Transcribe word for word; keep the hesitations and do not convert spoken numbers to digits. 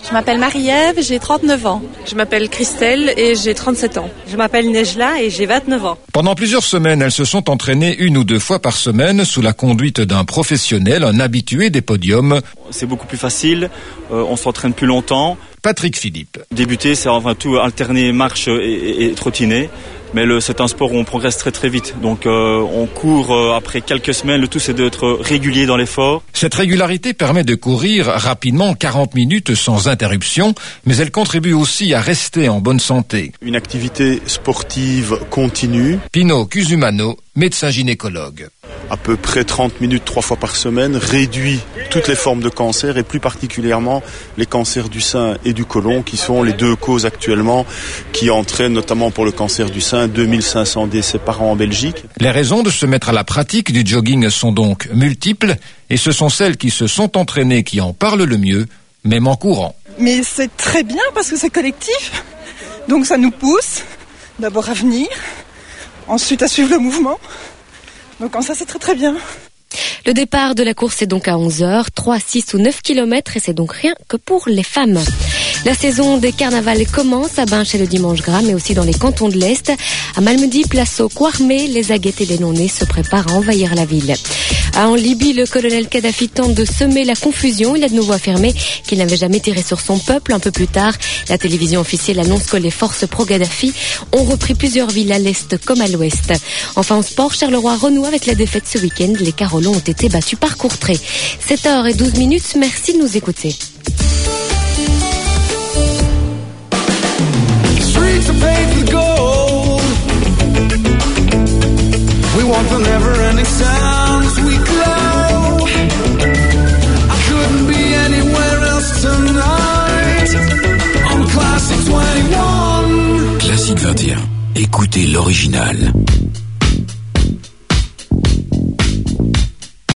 Je m'appelle Marie-Ève, j'ai trente-neuf ans. Je m'appelle Christelle et j'ai trente-sept ans. Je m'appelle Nejla et j'ai vingt-neuf ans. Pendant plusieurs semaines, elles se sont entraînées une ou deux fois par semaine sous la conduite d'un professionnel, un habitué des podiums. C'est beaucoup plus facile, euh, on s'entraîne plus longtemps. Patrick Philippe. Débuter, c'est avant tout alterner marche et, et, et trottiner. Mais le, c'est un sport où on progresse très très vite. Donc euh, on court euh, après quelques semaines. Le tout, c'est d'être régulier dans l'effort. Cette régularité permet de courir rapidement quarante minutes sans interruption, mais elle contribue aussi à rester en bonne santé. Une activité sportive continue. Pino Cusumano, médecin gynécologue. À peu près trente minutes trois fois par semaine, réduit toutes les formes de cancer et plus particulièrement les cancers du sein et du côlon qui sont les deux causes actuellement qui entraînent notamment pour le cancer du sein deux mille cinq cents décès par an en Belgique. Les raisons de se mettre à la pratique du jogging sont donc multiples et ce sont celles qui se sont entraînées qui en parlent le mieux, même en courant. Mais c'est très bien parce que c'est collectif, donc ça nous pousse d'abord à venir, ensuite à suivre le mouvement. Donc ça c'est très très bien. Le départ de la course est donc à onze heures, trois, six ou neuf kilomètres et c'est donc rien que pour les femmes. La saison des carnavals commence à Binche et le Dimanche Gras, mais aussi dans les cantons de l'Est. À Malmedy, place au Kwarmé, les aguettes et les non-nés se préparent à envahir la ville. En Libye, le colonel Kadhafi tente de semer la confusion. Il a de nouveau affirmé qu'il n'avait jamais tiré sur son peuple. Un peu plus tard, la télévision officielle annonce que les forces pro-Kadhafi ont repris plusieurs villes à l'Est comme à l'Ouest. Enfin, en sport, Charleroi renoue avec la défaite ce week-end. Les Carolons ont été battus par Courtrai. sept heures douze minutes, merci de nous écouter. To pay for gold. We want the never-ending sounds we glow. I couldn't be anywhere else tonight. On Classic vingt et un. Classic vingt et un. Écoutez l'original.